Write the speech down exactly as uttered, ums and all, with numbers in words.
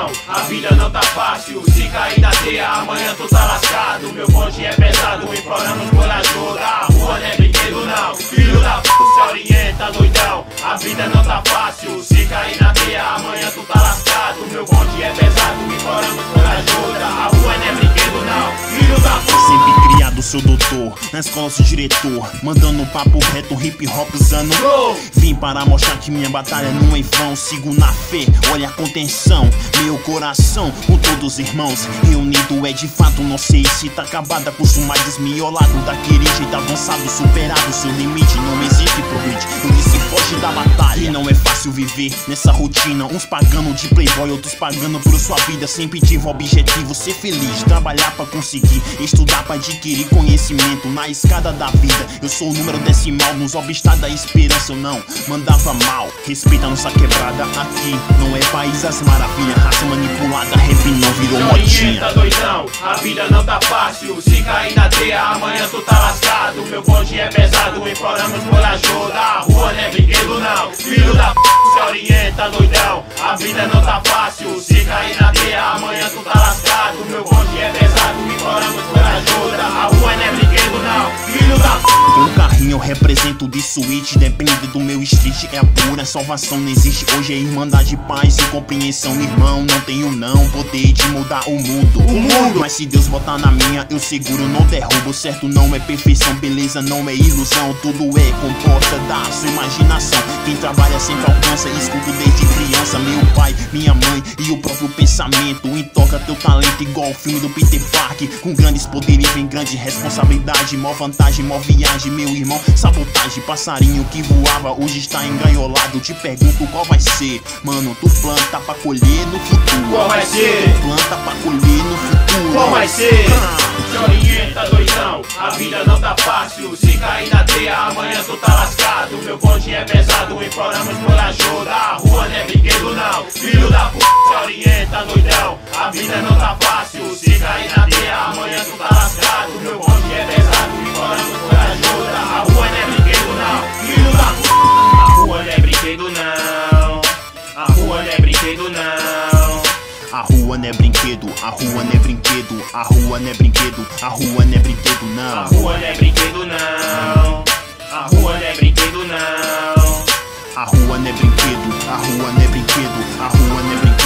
doidão, a vida não tá fácil. Se cair da teia, amanhã tu tá lascado. Meu bonde é pesado, imploramos por ajuda. A rua não é brinquedo não, filho da p***, se orienta, doidão. A vida não tá fácil, se cair na teia, amanhã tu tá lascado. Meu bonde é pesado, imploramos por ajuda. A rua não é brinquedo não, filho da p***. Sempre criado, sou doutor, na escola sou diretor, mandando papo reto, hip hop usando. Vim para mostrar que minha batalha não é em vão. Sigo na fé, olha a contenção, meu coração com todos os irmãos. Reunido é de fato, não sei se tá acabado, acostumado, desmiolado, daquele jeito avançado, superado. Seu limite não existe progride, eu disse foge da batalha. E não é fácil viver nessa rotina, uns pagando de playboy, outros pagando por sua vida. Sempre tive o objetivo, ser feliz, trabalhar pra conseguir, estudar pra adquirir conhecimento na escada da vida. Eu sou o número decimal nos obstáculos da esperança, eu não mandava mal. Respeita a nossa quebrada, aqui não é país das maravilhas. Raça manipulada, rap não virou modinha. Orienta, doidão, a vida não tá fácil. Se cair na teia, amanhã tu tá lascado. Meu bonde é pesado, imploramos por ajuda. A rua não é brinquedo não, filho da p***, se orienta, doidão. A vida não tá fácil. Se cair na teia, amanhã tu tá lascado. Meu bonde é pesado, imploramos por ajuda. A rua não é brinquedo não, filho da p***. Com o carrinho eu represento de suíte, depende do meu street, é a pura salvação, não existe. Hoje é irmandade, paz e compreensão, irmão. Não tenho não poder de mudar o mundo, o mundo. Mas se Deus botar na minha, eu seguro, não derrubo. Certo não é perfeição, beleza não é ilusão. Tudo é comporta da sua imaginação. Quem trabalha sempre alcança, escuto desde criança. Meu pai, minha mãe e o próprio pensamento. Intoca teu talento igual o filme do Peter Parker. Com grandes poderes vem grande responsabilidade. Mó vantagem, mó viagem, meu irmão, sabotagem. Passarinho que voava, hoje está engaiolado. Te pergunto qual vai ser, mano, tu planta pra colher no futuro. Qual vai ser? Tu planta pra colher no futuro. Qual vai ser? Ah. Se orienta, doidão, a vida não tá fácil. Se cair na teia, amanhã tu tá lascado. Meu bonde é pesado, imploramos por ajuda. A rua não é brinquedo não, filho da p***, se orienta, doidão. A vida não tá fácil. Se cair na teia, amanhã tu tá lascado. Meu bonde é pesado, imploramos por ajuda. A rua não é brinquedo não, filho da p***. A rua não é brinquedo não, a rua não é brinquedo não. A rua não é brinquedo, a rua não é brinquedo, a rua não é brinquedo, a rua não é brinquedo não. A rua não é brinquedo não, a rua não é brinquedo não. A rua não é brinquedo, a rua não é brinquedo, a rua não é brinquedo.